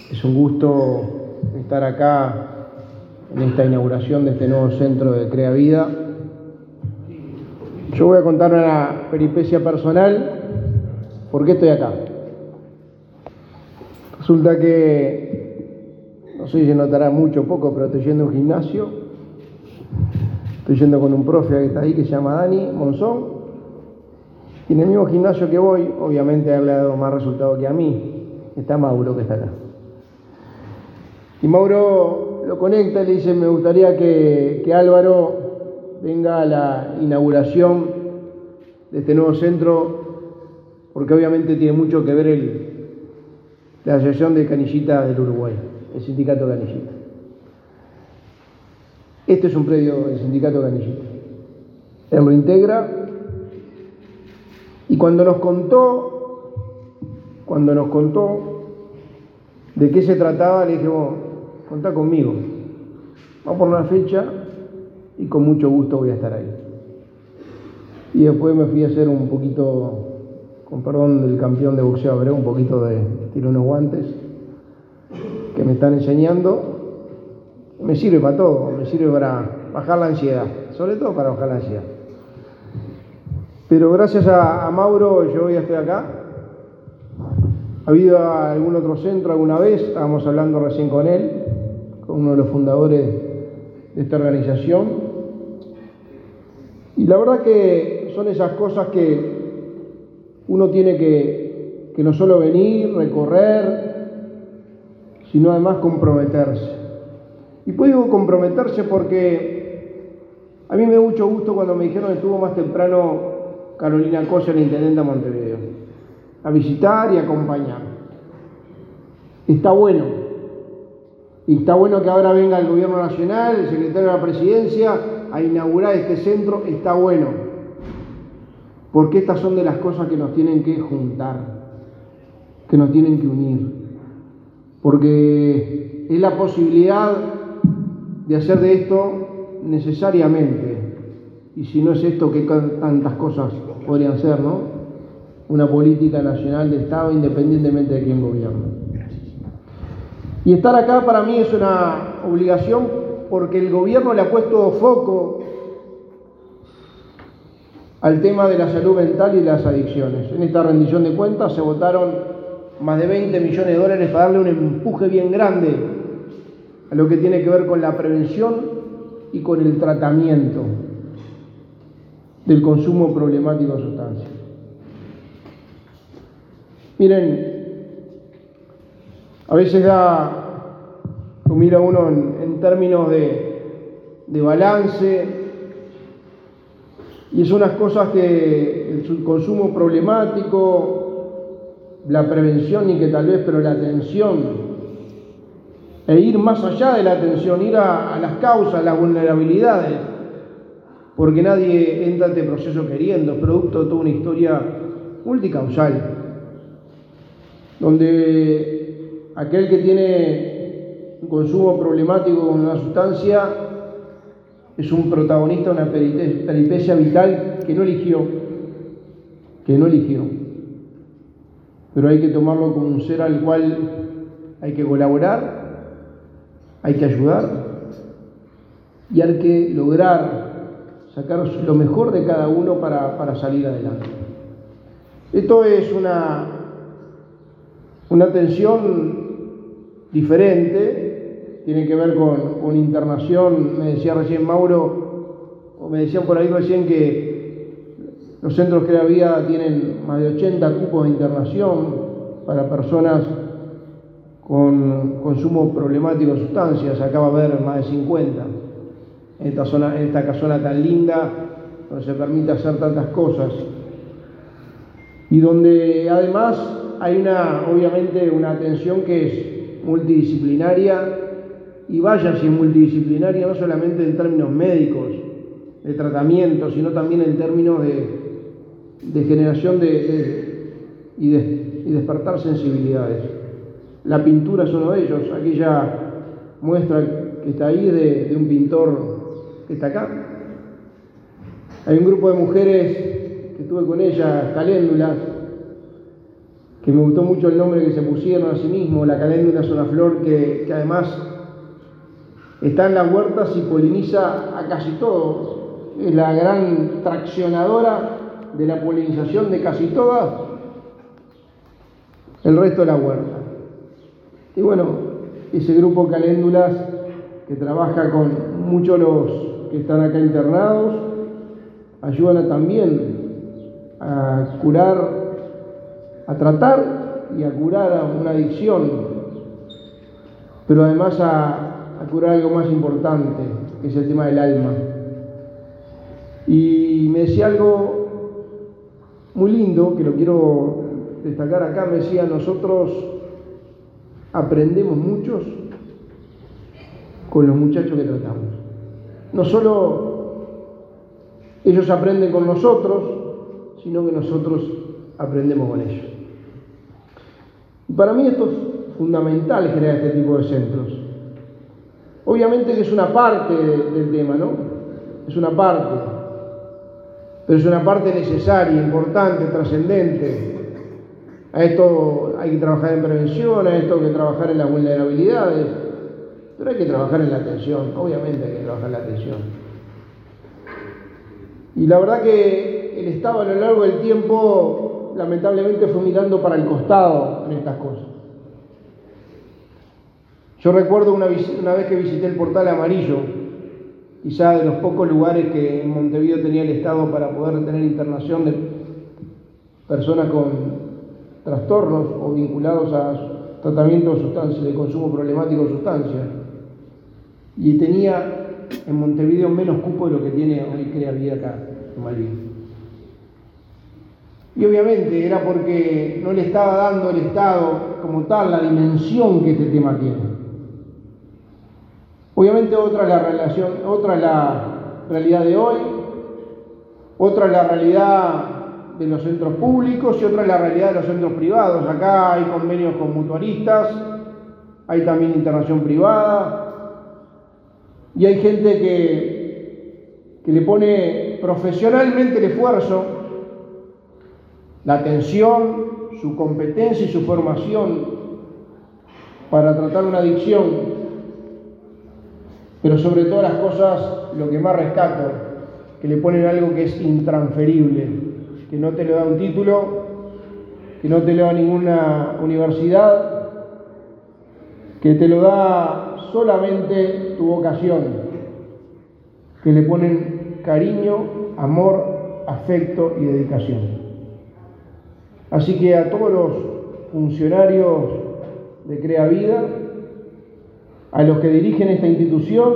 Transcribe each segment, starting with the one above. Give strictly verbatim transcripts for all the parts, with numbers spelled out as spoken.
Es un gusto estar acá en esta inauguración de este nuevo centro de Crea Vida. Yo voy a contar una peripecia personal. ¿Por qué estoy acá? Resulta que, no sé si se notará mucho o poco, pero estoy yendo a un gimnasio. Estoy yendo con un profe que está ahí, que se llama Dani Monzón. Y en el mismo gimnasio que voy, obviamente a él le ha dado más resultado que a mí, está Mauro, que está acá. Y Mauro lo conecta y le dice: me gustaría que, que Álvaro venga a la inauguración de este nuevo centro, porque obviamente tiene mucho que ver el, la Asociación de Canillitas del Uruguay, el Sindicato Canillita. Este es un predio del Sindicato Canillita. Él lo integra, y cuando nos contó, cuando nos contó de qué se trataba, le dije: bueno, contá conmigo, vamos por una fecha y con mucho gusto voy a estar ahí. Y después me fui a hacer un poquito, con perdón del campeón de boxeo, pero un poquito de tiro unos guantes que me están enseñando. Me sirve para todo, me sirve para bajar la ansiedad, sobre todo para bajar la ansiedad. Pero gracias a, a Mauro yo hoy estoy acá. ¿Ha habido algún otro centro alguna vez? Estábamos hablando recién con él, con uno de los fundadores de esta organización. Y la verdad que son esas cosas que uno tiene que, que no solo venir, recorrer, sino además comprometerse. Y pues digo comprometerse porque a mí me dio mucho gusto cuando me dijeron que estuvo más temprano Carolina Cosa, la intendenta de Montevideo, a visitar y acompañar. Está bueno. Y está bueno que ahora venga el gobierno nacional, el secretario de la presidencia, a inaugurar este centro. Está bueno. Porque estas son de las cosas que nos tienen que juntar, que nos tienen que unir. Porque es la posibilidad de hacer de esto necesariamente. Y si no es esto, ¿qué tantas cosas podrían ser, no? Una política nacional de Estado independientemente de quién gobierna. Y estar acá para mí es una obligación porque el gobierno le ha puesto foco al tema de la salud mental y las adicciones. En esta rendición de cuentas se votaron más de veinte millones de dólares para darle un empuje bien grande a lo que tiene que ver con la prevención y con el tratamiento del consumo problemático de sustancias. Miren, a veces da, lo mira uno en, en términos de, de balance, y son unas cosas que el consumo problemático, la prevención y que tal vez, pero la atención, e ir más allá de la atención, ir a, a las causas, las vulnerabilidades, porque nadie entra a este proceso queriendo, es producto de toda una historia multicausal, donde aquel que tiene un consumo problemático de una sustancia es un protagonista de una peripecia vital que no eligió, que no eligió. Pero hay que tomarlo como un ser al cual hay que colaborar, hay que ayudar y hay que lograr sacar lo mejor de cada uno para, para salir adelante. Esto es una, una atención diferente, tiene que ver con, con internación. Me decía recién Mauro, o me decían por ahí recién que los centros Crea Vida tienen más de ochenta cupos de internación para personas con consumo problemático de sustancias. Acá va a haber más de cincuenta en esta zona, en esta casona tan linda, donde se permite hacer tantas cosas y donde además hay una, obviamente, una atención que es multidisciplinaria, y vaya si es multidisciplinaria, no solamente en términos médicos, de tratamiento, sino también en términos de, de generación de, de, y, de, y despertar sensibilidades. La pintura es uno de ellos. Aquella muestra que está ahí de, de un pintor que está acá. Hay un grupo de mujeres que estuve con ellas, caléndulas, que me gustó mucho el nombre que se pusieron a sí mismos. La caléndula es una flor que, que además está en las huertas y poliniza a casi todo. Es la gran traccionadora de la polinización de casi todas el resto de la huerta. Y bueno, ese grupo Caléndulas que trabaja con muchos los que están acá internados, ayudan a, también a curar, a tratar y a curar a una adicción, pero además a, a curar algo más importante, que es el tema del alma. Y me decía algo muy lindo, que lo quiero destacar acá, me decía: nosotros aprendemos muchos con los muchachos que tratamos. No solo ellos aprenden con nosotros, sino que nosotros aprendemos con ellos. Y para mí esto es fundamental, generar este tipo de centros. Obviamente que es una parte de, del tema, ¿no? Es una parte, pero es una parte necesaria, importante, trascendente. A esto hay que trabajar en prevención, a esto hay que trabajar en las vulnerabilidades, pero hay que trabajar en la atención, obviamente hay que trabajar en la atención. Y la verdad que el Estado a lo largo del tiempo, lamentablemente, fue mirando para el costado en estas cosas. Yo recuerdo una, una vez que visité el Portal Amarillo, quizá de los pocos lugares que en Montevideo tenía el Estado para poder tener internación de personas con trastornos o vinculados a tratamiento de sustancias, de consumo problemático de sustancias. Y tenía en Montevideo menos cupo de lo que tiene hoy Crea Vida acá en Malvin. Y obviamente era porque no le estaba dando el Estado como tal la dimensión que este tema tiene. Obviamente otra es la relación, otra es la realidad de hoy, otra es la realidad de los centros públicos y otra es la realidad de los centros privados. Acá hay convenios con mutualistas, hay también internación privada y hay gente que, que le pone profesionalmente el esfuerzo, la atención, su competencia y su formación para tratar una adicción. Pero sobre todas las cosas, lo que más rescato, que le ponen algo que es intransferible, que no te lo da un título, que no te lo da ninguna universidad, que te lo da solamente tu vocación, que le ponen cariño, amor, afecto y dedicación. Así que a todos los funcionarios de Crea Vida, a los que dirigen esta institución,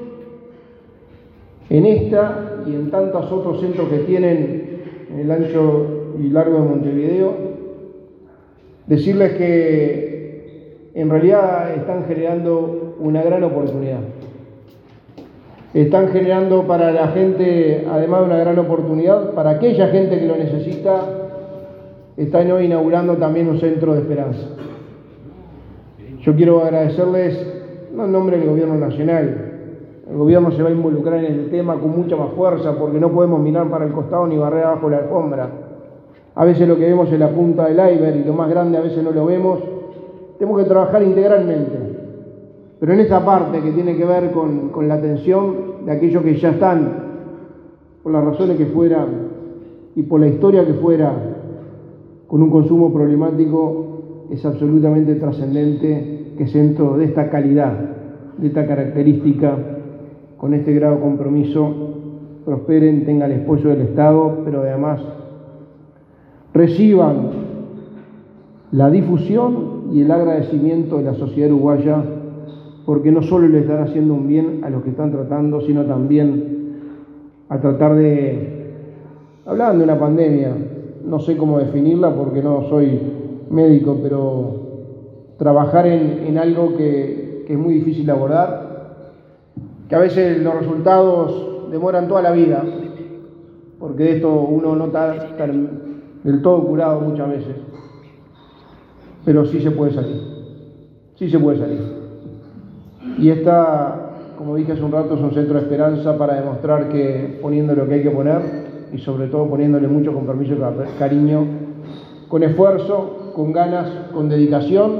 en esta y en tantos otros centros que tienen en el ancho y largo de Montevideo, decirles que en realidad están generando una gran oportunidad. Están generando para la gente, además de una gran oportunidad, para aquella gente que lo necesita, están hoy inaugurando también un centro de esperanza. Yo quiero agradecerles, no en nombre del Gobierno Nacional. El Gobierno se va a involucrar en el tema con mucha más fuerza porque no podemos mirar para el costado ni barrer abajo la alfombra. A veces lo que vemos es la punta del iceberg y lo más grande a veces no lo vemos. Tenemos que trabajar integralmente. Pero en esta parte que tiene que ver con, con la atención de aquellos que ya están, por las razones que fueran y por la historia que fuera, con un consumo problemático, es absolutamente trascendente que centros de esta calidad, de esta característica, con este grado de compromiso, prosperen, tengan el apoyo del Estado, pero además reciban la difusión y el agradecimiento de la sociedad uruguaya, porque no solo le están haciendo un bien a los que están tratando, sino también a tratar de, hablando de una pandemia, no sé cómo definirla porque no soy médico, pero trabajar en, en algo que, que es muy difícil de abordar, que a veces los resultados demoran toda la vida, porque de esto uno no está, está del todo curado muchas veces, pero sí se puede salir, sí se puede salir. Y esta, como dije hace un rato, es un centro de esperanza para demostrar que poniendo lo que hay que poner, y sobre todo poniéndole mucho compromiso y cariño, con esfuerzo, con ganas, con dedicación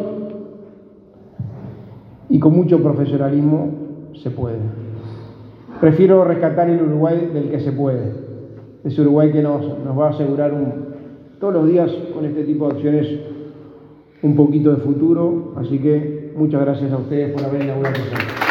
y con mucho profesionalismo se puede. Prefiero rescatar el Uruguay del que se puede, ese Uruguay que nos, nos va a asegurar un, todos los días con este tipo de acciones un poquito de futuro. Así que muchas gracias a ustedes por haber inaugurado el centro.